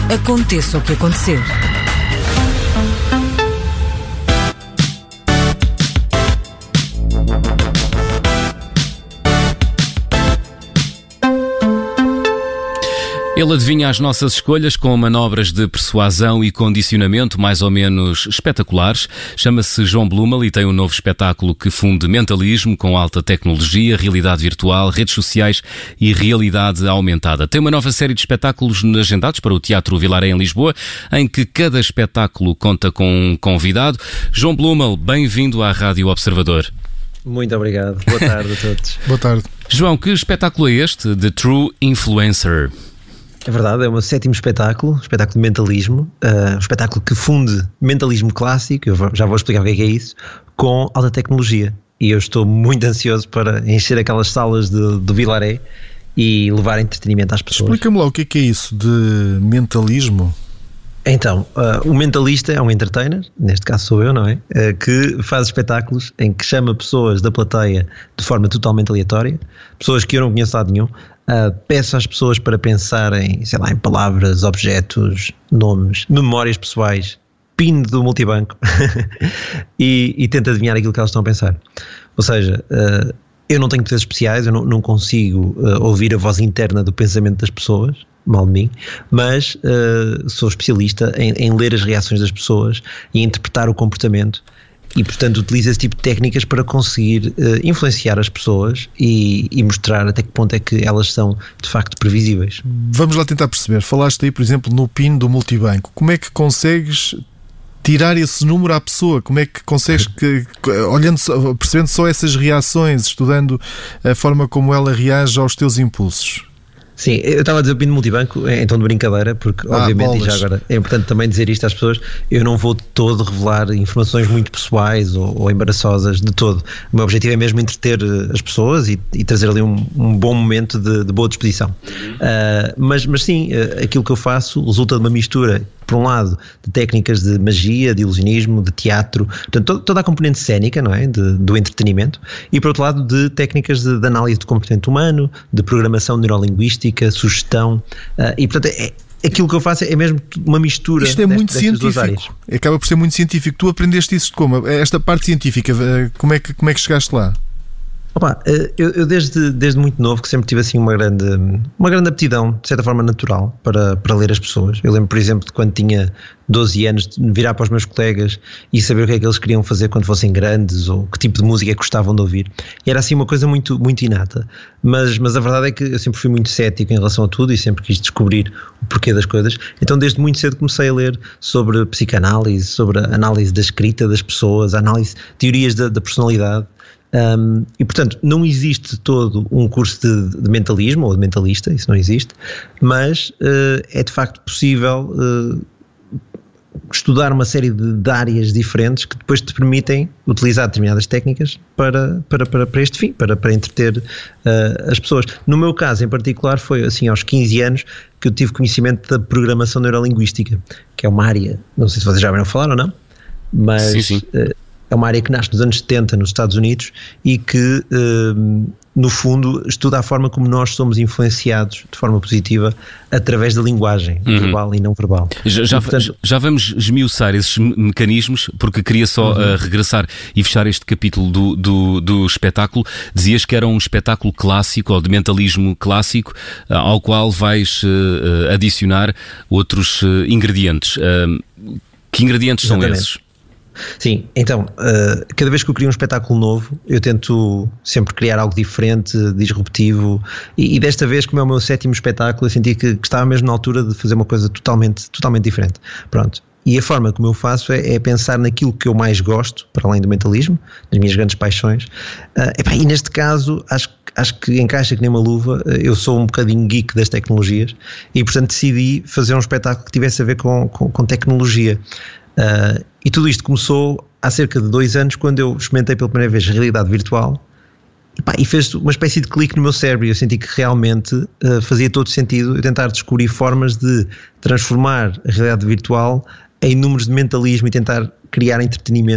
Aconteça o que acontecer. Ele adivinha as nossas escolhas com manobras de persuasão e condicionamento mais ou menos espetaculares. Chama-se João Blumel e tem um novo espetáculo que funde mentalismo com alta tecnologia, realidade virtual, redes sociais e realidade aumentada. Tem uma nova série de espetáculos agendados para o Teatro Vilaré em Lisboa, em que cada espetáculo conta com um convidado. João Blumel, bem-vindo à Rádio Observador. Muito obrigado. Boa tarde a todos. Boa tarde. João, que espetáculo é este? The True Influencer. É verdade, é o meu sétimo espetáculo de mentalismo, um espetáculo que funde mentalismo clássico, eu já vou explicar o que é isso, com alta tecnologia. E eu estou muito ansioso para encher aquelas salas do Vilaré e levar entretenimento às pessoas. Explica-me lá o que é isso de mentalismo? Então, o mentalista é um entertainer, neste caso sou eu, não é? Que faz espetáculos em que chama pessoas da plateia de forma totalmente aleatória, pessoas que eu não conheço de lado nenhum, peço às pessoas para pensarem, sei lá, em palavras, objetos, nomes, memórias pessoais, PIN do multibanco e tento adivinhar aquilo que elas estão a pensar. Ou seja, eu não tenho poderes especiais, eu não consigo ouvir a voz interna do pensamento das pessoas, mal de mim, mas sou especialista em ler as reações das pessoas e interpretar o comportamento e, portanto, utilizo esse tipo de técnicas para conseguir influenciar as pessoas e mostrar até que ponto é que elas são, de facto, previsíveis. Vamos lá tentar perceber. Falaste aí, por exemplo, no PIN do multibanco. Como é que consegues tirar esse número à pessoa? Como é que consegues, percebendo só essas reações, estudando a forma como ela reage aos teus impulsos? Sim, eu estava a dizer o PIN do multibanco em tom de brincadeira, porque obviamente, e já agora é importante também dizer isto às pessoas, eu não vou de todo revelar informações muito pessoais ou embaraçosas de todo. O meu objetivo é mesmo entreter as pessoas e trazer ali um bom momento de boa disposição. Mas sim, aquilo que eu faço resulta de uma mistura, por um lado, de técnicas de magia, de ilusionismo, de teatro, portanto, toda a componente cénica, não é? Do entretenimento, e por outro lado, de técnicas de análise do comportamento humano, de programação neurolinguística, sugestão, e portanto aquilo que eu faço é mesmo uma mistura. Isto é muito científico, acaba por ser muito científico. Tu aprendeste isso de como? Esta parte científica, como é que chegaste lá? Opa, eu desde muito novo que sempre tive assim uma grande aptidão, de certa forma natural, para ler as pessoas. Eu lembro, por exemplo, de quando tinha 12 anos, de virar para os meus colegas e saber o que é que eles queriam fazer quando fossem grandes ou que tipo de música é que gostavam de ouvir. E era assim uma coisa muito, muito inata. Mas a verdade é que eu sempre fui muito cético em relação a tudo e sempre quis descobrir o porquê das coisas. Então desde muito cedo comecei a ler sobre psicanálise, sobre a análise da escrita das pessoas, a análise, teorias da personalidade. E portanto não existe todo um curso de mentalismo ou de mentalista, isso não existe, mas é de facto possível estudar uma série de áreas diferentes que depois te permitem utilizar determinadas técnicas para este fim, para entreter as pessoas. No meu caso em particular foi assim aos 15 anos que eu tive conhecimento da programação neurolinguística, que é uma área, não sei se vocês já ouviram falar ou não, mas sim. É uma área que nasce nos anos 70 nos Estados Unidos e que, no fundo, estuda a forma como nós somos influenciados de forma positiva através da linguagem verbal e não verbal. Já vamos esmiuçar esses mecanismos, porque queria só regressar e fechar este capítulo do espetáculo. Dizias que era um espetáculo clássico, ou de mentalismo clássico, ao qual vais adicionar outros ingredientes. Que ingredientes são esses? Sim, então, cada vez que eu crio um espetáculo novo, eu tento sempre criar algo diferente, disruptivo, e desta vez, como é o meu sétimo espetáculo, eu senti que estava mesmo na altura de fazer uma coisa totalmente diferente. Pronto. E a forma como eu faço é pensar naquilo que eu mais gosto, para além do mentalismo, das minhas grandes paixões, e neste caso acho que encaixa que nem uma luva. Eu sou um bocadinho geek das tecnologias e portanto decidi fazer um espetáculo que tivesse a ver com tecnologia. E tudo isto começou há cerca de 2 anos, quando eu experimentei pela primeira vez a realidade virtual e fez uma espécie de clique no meu cérebro. Eu senti que realmente fazia todo sentido eu tentar descobrir formas de transformar a realidade virtual em números de mentalismo e tentar criar entretenimento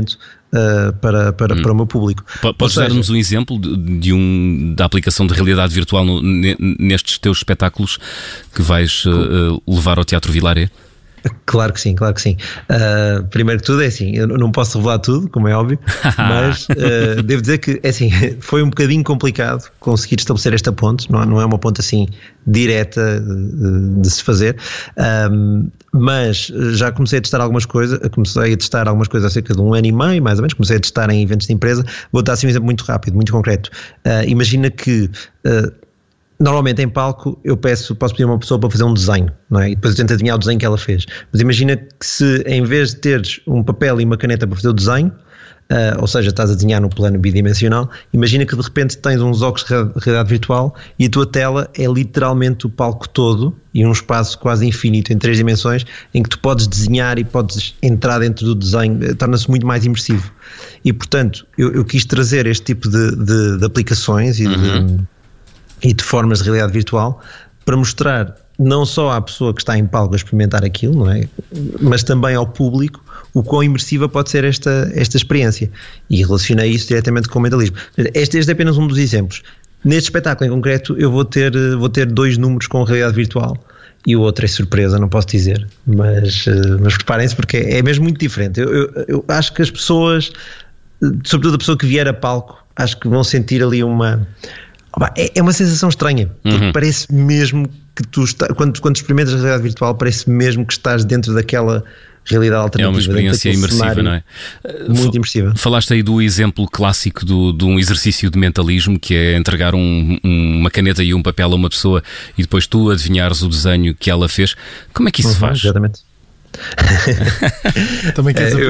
para o meu público. Podes dar-nos um exemplo da aplicação de realidade virtual nestes teus espetáculos que vais levar ao Teatro Vilaré? Claro que sim, claro que sim. Primeiro que tudo é assim, eu não posso revelar tudo, como é óbvio, mas devo dizer que é assim, foi um bocadinho complicado conseguir estabelecer esta ponte, não é uma ponte assim direta de se fazer, mas já comecei a testar algumas coisas, há cerca de 1 ano e meio, mais ou menos, comecei a testar em eventos de empresa. Vou dar assim um exemplo muito rápido, muito concreto. Imagina que normalmente em palco eu posso pedir a uma pessoa para fazer um desenho, não é? E depois eu tento adivinhar o desenho que ela fez. Mas imagina que se em vez de teres um papel e uma caneta para fazer o desenho, ou seja, estás a desenhar no plano bidimensional, imagina que de repente tens uns óculos de realidade virtual e a tua tela é literalmente o palco todo e um espaço quase infinito em 3 dimensões em que tu podes desenhar e podes entrar dentro do desenho, torna-se muito mais imersivo. E portanto eu quis trazer este tipo de aplicações e de formas de realidade virtual para mostrar não só à pessoa que está em palco a experimentar aquilo, não é? Mas também ao público o quão imersiva pode ser esta experiência, e relacionei isso diretamente com o mentalismo. Este é apenas um dos exemplos. Neste espetáculo em concreto eu vou ter 2 números com realidade virtual e o outro é surpresa, não posso dizer, mas preparem-se porque é mesmo muito diferente. Eu acho que as pessoas, sobretudo a pessoa que vier a palco, acho que vão sentir ali é uma sensação estranha, porque parece mesmo que tu estás, quando experimentas a realidade virtual, parece mesmo que estás dentro daquela realidade alternativa. É uma experiência imersiva, não é? Muito imersiva. Falaste aí do exemplo clássico de um exercício de mentalismo, que é entregar uma caneta e um papel a uma pessoa e depois tu adivinhares o desenho que ela fez. Como é que isso se faz? Exatamente. Também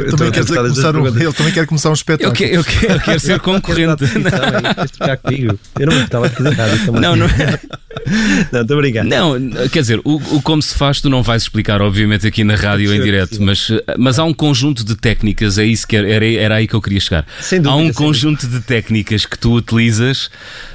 quer começar um espetáculo. Eu quero ser concorrente. Eu não estava a fazer nada. Não, estou a brincar. Não, quer dizer, o como se faz tu não vais explicar, obviamente, aqui na rádio em direto, mas há um conjunto de técnicas, é isso que era aí que eu queria chegar. Sem dúvida, há um conjunto de técnicas que tu utilizas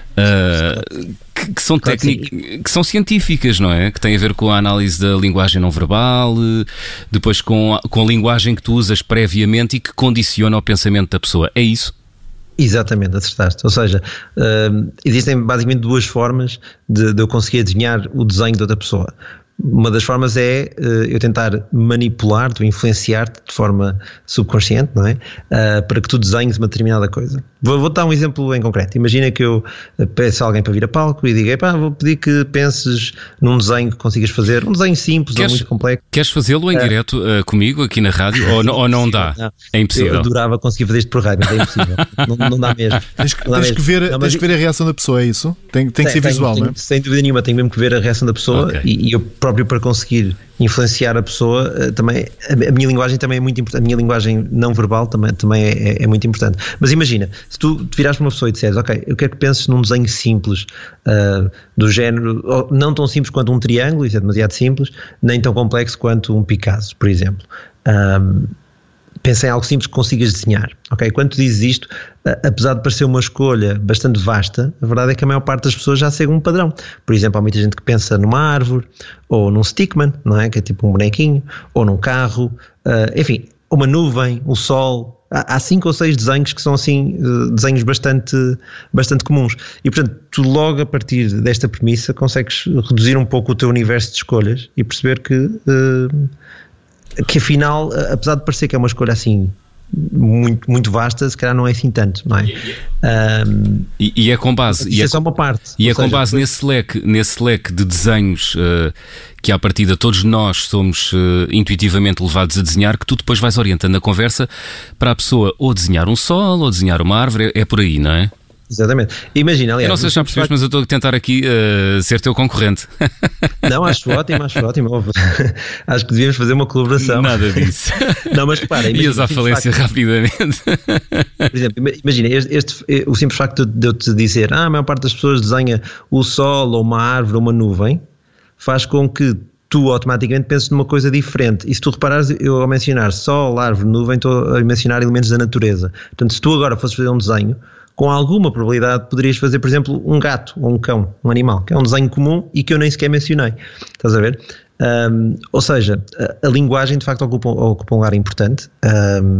que são científicas, não é? Que têm a ver com a análise da linguagem não verbal, depois com a linguagem que tu usas previamente e que condiciona o pensamento da pessoa. É isso? Exatamente, acertaste. Ou seja, existem basicamente 2 formas de eu conseguir adivinhar o desenho de outra pessoa. Uma das formas é eu tentar manipular-te ou influenciar-te de forma subconsciente, não é? Para que tu desenhes uma determinada coisa. Vou dar um exemplo em concreto. Imagina que eu peço a alguém para vir a palco e digo, vou pedir que penses num desenho que consigas fazer, um desenho simples ou muito complexo. Queres fazê-lo em direto comigo aqui na rádio ou não dá? Não. É impossível. Eu adorava conseguir fazer isto por rádio, mas é impossível. não dá mesmo. Tens que ver a reação da pessoa, é isso? Tem que ser visual, não é? Sem dúvida nenhuma, tenho mesmo que ver a reação da pessoa, okay. E eu próprio para conseguir influenciar a pessoa, também a minha linguagem também é muito importante, a minha linguagem não verbal também é muito importante. Mas imagina, se tu te virares para uma pessoa e disseres, ok, eu quero que penses num desenho simples, do género, não tão simples quanto um triângulo, isso é demasiado simples, nem tão complexo quanto um Picasso, por exemplo. Pensa em algo simples que consigas desenhar, ok? Quando tu dizes isto, apesar de parecer uma escolha bastante vasta, a verdade é que a maior parte das pessoas já segue um padrão. Por exemplo, há muita gente que pensa numa árvore, ou num stickman, não é? Que é tipo um bonequinho, ou num carro, enfim, uma nuvem, o sol. Há 5 ou 6 desenhos que são assim, desenhos bastante comuns. E portanto, tu logo a partir desta premissa consegues reduzir um pouco o teu universo de escolhas e perceber que afinal, apesar de parecer que é uma escolha assim muito, muito vasta, se calhar não é assim tanto, não é? E é com base. Isso é só uma parte. E é com base nesse leque de desenhos que à partida todos nós somos intuitivamente levados a desenhar, que tu depois vais orientando a conversa para a pessoa ou desenhar um sol ou desenhar uma árvore, é por aí, não é? Exatamente. Imagina, aliás... Eu não sei se já percebes, mas eu estou a tentar aqui ser teu concorrente. Não, acho ótimo. Acho que devíamos fazer uma colaboração. Nada disso. Não, mas repara... Ias à falência rapidamente. Por exemplo, imagina, o simples facto de eu te dizer a maior parte das pessoas desenha o sol ou uma árvore ou uma nuvem, faz com que tu automaticamente penses numa coisa diferente. E se tu reparares, eu ao mencionar sol, árvore, nuvem, estou a mencionar elementos da natureza. Portanto, se tu agora fosses fazer um desenho, com alguma probabilidade poderias fazer, por exemplo, um gato ou um cão, um animal, que é um desenho comum e que eu nem sequer mencionei. Estás a ver? Ou seja, a linguagem de facto ocupa um lugar importante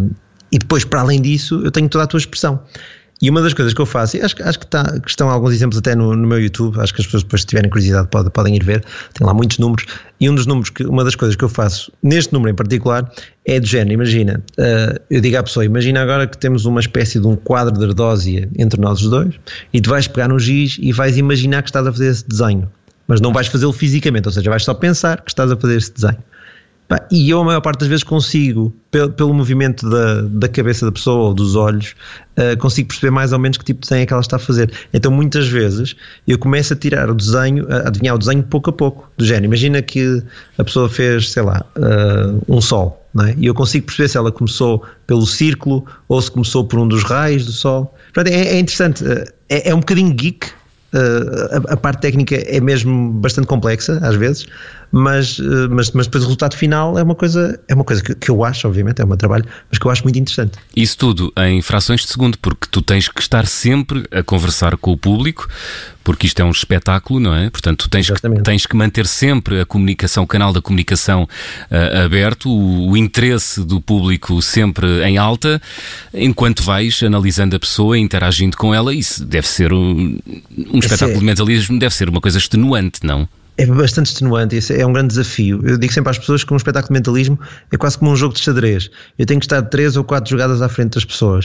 E depois, para além disso, eu tenho toda a tua expressão. E uma das coisas que eu faço, e acho que estão alguns exemplos até no meu YouTube, acho que as pessoas depois, se tiverem curiosidade, podem ir ver, tem lá muitos números, e uma das coisas que eu faço neste número em particular é do género, imagina, eu digo à pessoa, imagina agora que temos uma espécie de um quadro de ardósia entre nós os dois, e tu vais pegar no giz e vais imaginar que estás a fazer esse desenho, mas não vais fazê-lo fisicamente, ou seja, vais só pensar que estás a fazer esse desenho. E eu a maior parte das vezes consigo, pelo movimento da cabeça da pessoa ou dos olhos, consigo perceber mais ou menos que tipo de desenho é que ela está a fazer. Então muitas vezes eu começo a tirar o desenho, a adivinhar o desenho pouco a pouco, do género. Imagina que a pessoa fez, sei lá, um sol, não é? E eu consigo perceber se ela começou pelo círculo ou se começou por um dos raios do sol. Portanto, é interessante, é um bocadinho geek. A parte técnica é mesmo bastante complexa às vezes, mas depois o resultado final é uma coisa que eu acho, obviamente é o meu trabalho, mas que eu acho muito interessante. Isso tudo em frações de segundo, porque tu tens que estar sempre a conversar com o público, porque isto é um espetáculo, não é? Portanto, tu tens que manter sempre a comunicação, o canal da comunicação aberto, o interesse do público sempre em alta, enquanto vais analisando a pessoa, interagindo com ela. Isso deve ser um espetáculo de mentalismo, deve ser uma coisa extenuante, não? É bastante extenuante, isso é um grande desafio. Eu digo sempre às pessoas que um espetáculo de mentalismo é quase como um jogo de xadrez. Eu tenho que estar 3 ou 4 jogadas à frente das pessoas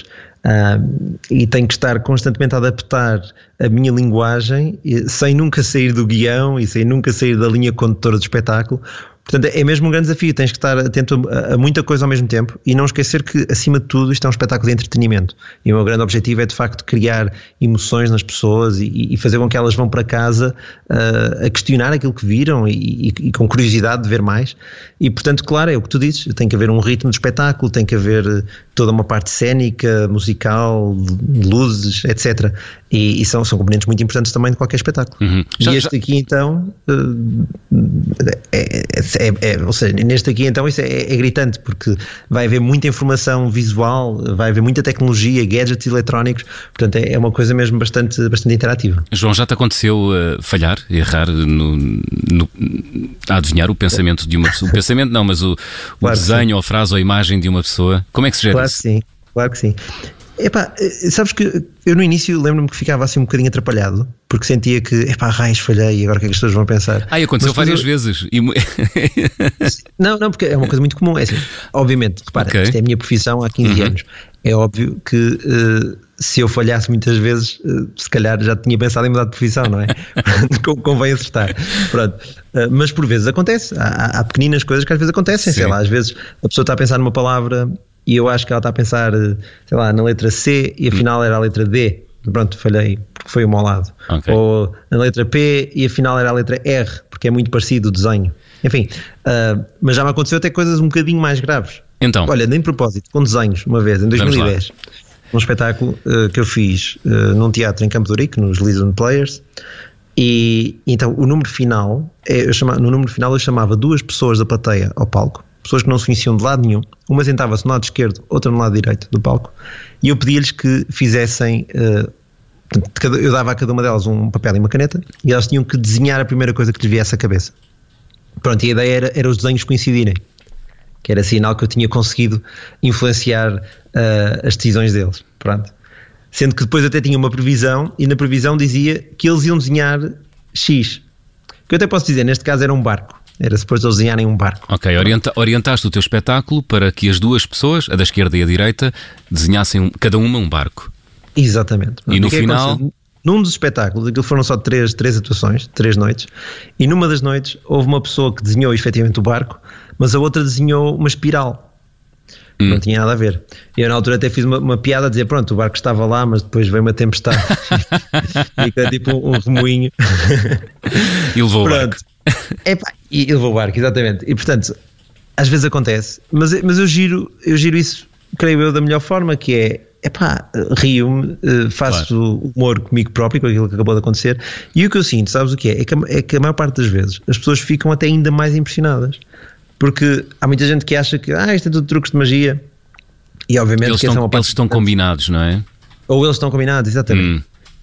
e tenho que estar constantemente a adaptar a minha linguagem sem nunca sair do guião e sem nunca sair da linha condutora do espetáculo. Portanto, é mesmo um grande desafio, tens que estar atento a muita coisa ao mesmo tempo e não esquecer que, acima de tudo, isto é um espetáculo de entretenimento. E o meu grande objetivo é, de facto, criar emoções nas pessoas e fazer com que elas vão para casa a questionar aquilo que viram e com curiosidade de ver mais. E, portanto, claro, é o que tu dizes, tem que haver um ritmo de espetáculo, tem que haver toda uma parte cénica, musical, de luzes, etc. E são componentes muito importantes também de qualquer espetáculo. Uhum. Aqui, então... ou seja, neste aqui então isso é gritante, porque vai haver muita informação visual, vai haver muita tecnologia, gadgets eletrónicos, portanto é uma coisa mesmo bastante interativa. João, já te aconteceu falhar, errar a adivinhar o pensamento de uma pessoa? O pensamento não, mas o claro desenho ou a frase ou a imagem de uma pessoa? Como é que se gera isso? Claro que sim. Epá, sabes que eu no início lembro-me que ficava assim um bocadinho atrapalhado, porque sentia que, raios, falhei, e agora o que é que as pessoas vão pensar? Aconteceu várias vezes. Não, porque é uma coisa muito comum. É assim, obviamente, repara, isto é a minha profissão há 15 anos. É óbvio que se eu falhasse muitas vezes, se calhar já tinha pensado em mudar de profissão, não é? Convém acertar. Pronto. Mas por vezes acontece. Há pequeninas coisas que às vezes acontecem. Sim. Sei lá, às vezes a pessoa está a pensar numa palavra e eu acho que ela está a pensar, sei lá, na letra C e afinal era a letra D. Pronto, falhei porque foi uma ao lado. Okay. Ou na letra P e afinal era a letra R, porque é muito parecido o desenho. Enfim, mas já me aconteceu até coisas um bocadinho mais graves. Então. Olha, nem de propósito, com desenhos, uma vez, em 2010, um espetáculo que eu fiz num teatro em Campo de Ourique, nos Lisbon Players, e então o número final, no número final eu chamava 2 pessoas da plateia ao palco, pessoas que não se conheciam de lado nenhum, uma sentava-se no lado esquerdo, outra no lado direito do palco, e eu pedia-lhes que fizessem, eu dava a cada uma delas um papel e uma caneta, e elas tinham que desenhar a primeira coisa que lhes viesse à cabeça. Pronto, e a ideia era os desenhos coincidirem, que era sinal que eu tinha conseguido influenciar as decisões deles. Pronto. Sendo que depois até tinha uma previsão, e na previsão dizia que eles iam desenhar X, que eu até posso dizer, neste caso era um barco. Era suposto eles desenharem um barco. Ok, orientaste o teu espetáculo para que as 2 pessoas, a da esquerda e a direita, desenhassem cada uma um barco. Exatamente. E no final... Num dos espetáculos, aquilo foram só 3 atuações, 3 noites, e numa das noites houve uma pessoa que desenhou efetivamente o barco, mas a outra desenhou uma espiral. Não tinha nada a ver. Eu na altura até fiz uma piada a dizer, pronto, o barco estava lá, mas depois veio uma tempestade. E era tipo um remoinho. E levou o barco. E levou o barco, exatamente. E portanto, às vezes acontece, mas eu giro isso, creio eu, da melhor forma, que é, rio-me, faço humor comigo próprio, com aquilo que acabou de acontecer, e o que eu sinto, sabes o que é? É que a maior parte das vezes as pessoas ficam até ainda mais impressionadas, porque há muita gente que acha que isto é tudo truques de magia, e obviamente eles estão combinados, não é? Ou eles estão combinados, exatamente.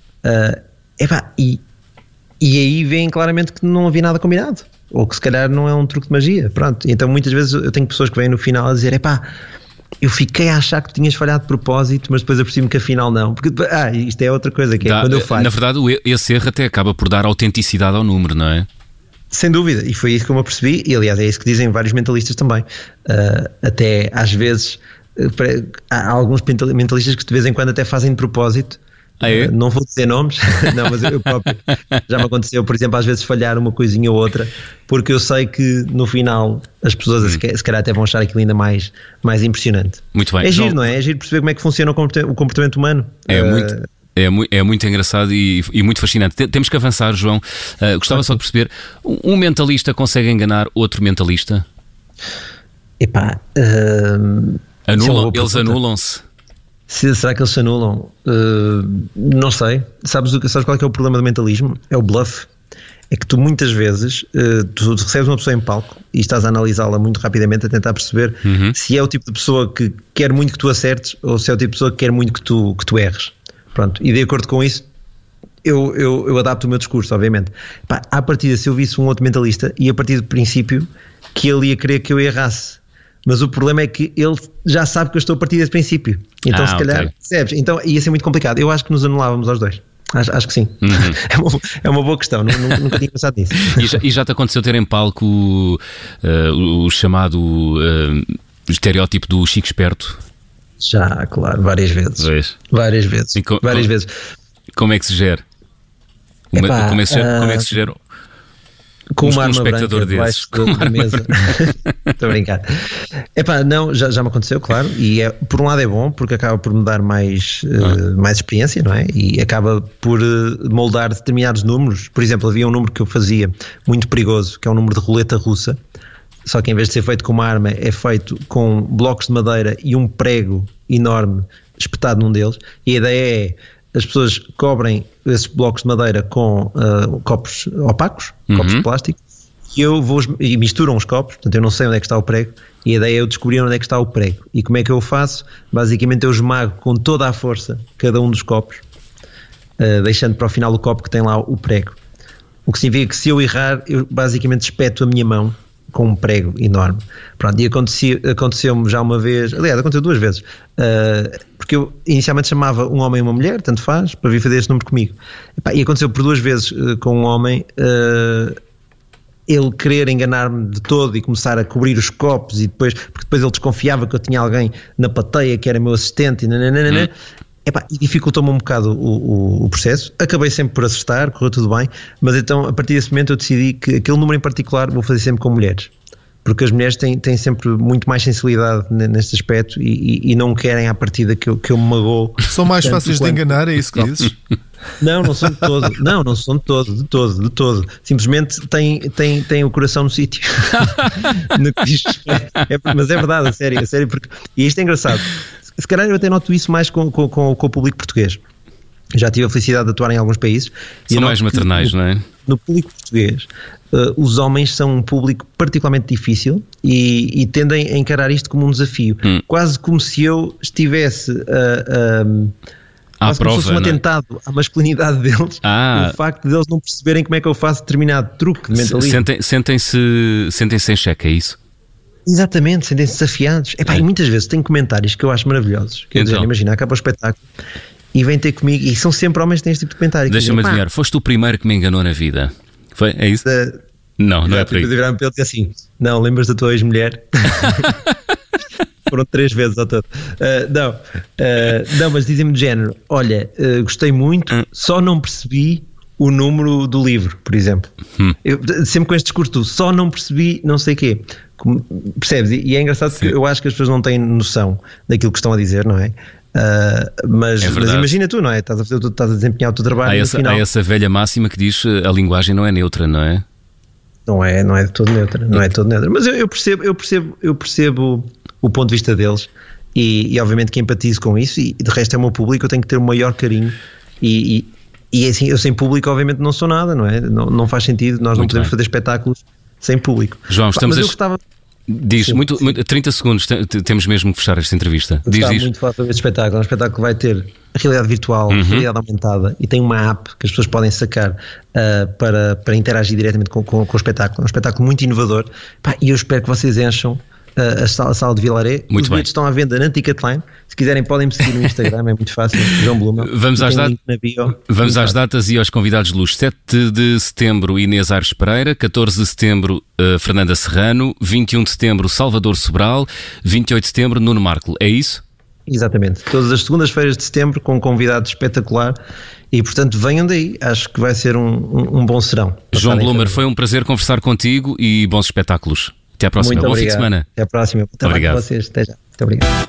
E aí vêem claramente que não havia nada combinado, ou que se calhar não é um truque de magia, pronto. Então muitas vezes eu tenho pessoas que vêm no final a dizer, eu fiquei a achar que tu tinhas falhado de propósito, mas depois apercebi-me que afinal não. Porque, isto é outra coisa, que é quando eu falho. Na verdade, esse erro até acaba por dar autenticidade ao número, não é? Sem dúvida, e foi isso que eu me apercebi, e aliás é isso que dizem vários mentalistas também. Até às vezes, há alguns mentalistas que de vez em quando até fazem de propósito. Não vou dizer nomes, não, mas eu próprio já me aconteceu, por exemplo, às vezes falhar uma coisinha ou outra, porque eu sei que no final as pessoas se calhar até vão achar aquilo ainda mais impressionante. Muito bem. É giro, não é? É giro perceber como é que funciona o comportamento humano. É muito engraçado e muito fascinante. Temos que avançar, João. Gostava só de perceber, um mentalista consegue enganar outro mentalista? Epá, eles anulam-se? Será que eles se anulam? Não sei. Sabes qual é que é o problema do mentalismo? É o bluff. É que tu muitas vezes tu recebes uma pessoa em palco e estás a analisá-la muito rapidamente, a tentar perceber se é o tipo de pessoa que quer muito que tu acertes ou se é o tipo de pessoa que quer muito que tu erres. Pronto. E de acordo com isso eu adapto o meu discurso, obviamente. À partida, se eu visse um outro mentalista, e a partir do princípio que ele ia querer que eu errasse. Mas o problema é que ele já sabe que eu estou a partir desse princípio. Então, se calhar, percebes? Então, ia ser muito complicado. Eu acho que nos anulávamos aos dois. Acho que sim. É uma boa questão. Nunca tinha pensado nisso. E já te aconteceu ter em palco o chamado estereótipo do Chico Esperto? Já, claro. Várias vezes. Várias vezes. Várias vezes. Como é que se gera? Como é que se gera? Com uma arma branca debaixo da mesa. Estou a brincar. Não, já me aconteceu, claro. E por um lado é bom, porque acaba por me dar mais experiência, não é? E acaba por moldar determinados números. Por exemplo, havia um número que eu fazia muito perigoso, que é um número de roleta russa. Só que em vez de ser feito com uma arma, é feito com blocos de madeira e um prego enorme espetado num deles. E a ideia é: as pessoas cobrem esses blocos de madeira com copos opacos, copos de plástico, e misturam os copos. Portanto, eu não sei onde é que está o prego, e a ideia é eu descobrir onde é que está o prego. E como é que eu faço? Basicamente eu esmago com toda a força cada um dos copos, deixando para o final o copo que tem lá o prego. O que significa que se eu errar, eu basicamente espeto a minha mão com um prego enorme. Pronto, e aconteceu-me já uma vez, aliás, aconteceu duas vezes, porque eu inicialmente chamava um homem e uma mulher, tanto faz, para vir fazer este número comigo. E aconteceu por duas vezes com um homem, ele querer enganar-me de todo e começar a cobrir os copos, porque depois ele desconfiava que eu tinha alguém na plateia que era meu assistente, e dificultou-me um bocado o processo. Acabei sempre por acertar, correu tudo bem, mas então a partir desse momento eu decidi que aquele número em particular vou fazer sempre com mulheres, porque as mulheres têm sempre muito mais sensibilidade neste aspecto e não querem à partida que eu me magoo. São mais fáceis de enganar, é isso que dizes? Não são de todo. Não são de todo. Simplesmente têm o coração no sítio. Mas é verdade, a sério, porque, e isto é engraçado. Se calhar eu até noto isso mais com o público português. Já tive a felicidade de atuar em alguns países. São mais maternais, não é? No público português, os homens são um público particularmente difícil e tendem a encarar isto como um desafio. Quase como se eu estivesse à prova, como se fosse um atentado à masculinidade deles. O facto de eles não perceberem como é que eu faço determinado truque de mentalismo. Sentem-se em xeque, é isso? Exatamente, sentem-se desafiados. E muitas vezes tenho comentários que eu acho maravilhosos. Quer dizer, imagina, acaba o espetáculo e vem ter comigo, e são sempre homens que têm este tipo de comentário. Deixa-me adivinhar, foste o primeiro que me enganou na vida. Foi? É isso? Não é por aí. Viraram para ele e assim: não, lembras da tua ex-mulher? Foram 3 vezes ao todo. Não, mas dizem-me de género: olha, gostei muito, só não percebi o número do livro, por exemplo. Eu, sempre com este discurso, só não percebi não sei o quê. Percebes? E é engraçado porque eu acho que as pessoas não têm noção daquilo que estão a dizer, não é? Mas imagina tu, não é? Estás a desempenhar o teu trabalho. Há essa velha máxima que diz: a linguagem não é neutra, não é? Não é de todo neutra. Não é de todo neutra. Mas eu percebo o ponto de vista deles e obviamente que empatizo com isso, e de resto é o meu público, eu tenho que ter o maior carinho e assim, eu sem público obviamente não sou nada, não é? Não faz sentido, nós não podemos fazer espetáculos sem público. João, estamos Diz, sim. 30 segundos, temos mesmo que fechar esta entrevista. Diz isto. Muito falar sobre este espetáculo. É um espetáculo que vai ter a realidade virtual, a realidade aumentada, e tem uma app que as pessoas podem sacar para interagir diretamente com o espetáculo. É um espetáculo muito inovador, e eu espero que vocês encham a sala de Vilaré. Os bilhetes estão à venda na Ticketline. Se quiserem podem me seguir no Instagram, é muito fácil, João Blumel. Vamos às datas e aos convidados de luz. 7 de setembro, Inês Aires Pereira. 14 de setembro, Fernanda Serrano. 21 de setembro, Salvador Sobral. 28 de setembro, Nuno Marco. É isso? Exatamente. Todas as segundas-feiras de setembro com um convidado espetacular e, portanto, venham daí. Acho que vai ser um bom serão. João Blumer, foi um prazer conversar contigo e bons espetáculos. Até à próxima. Bom fim de semana. Até à próxima. Bom trabalho com vocês. Até já. Muito obrigado.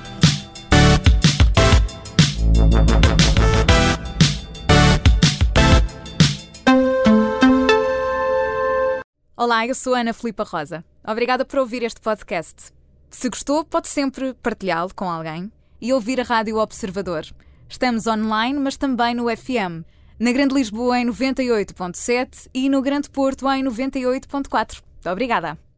Olá, eu sou a Ana Filipa Rosa. Obrigada por ouvir este podcast. Se gostou, pode sempre partilhá-lo com alguém e ouvir a Rádio Observador. Estamos online, mas também no FM. Na Grande Lisboa em 98.7 e no Grande Porto em 98.4. Obrigada.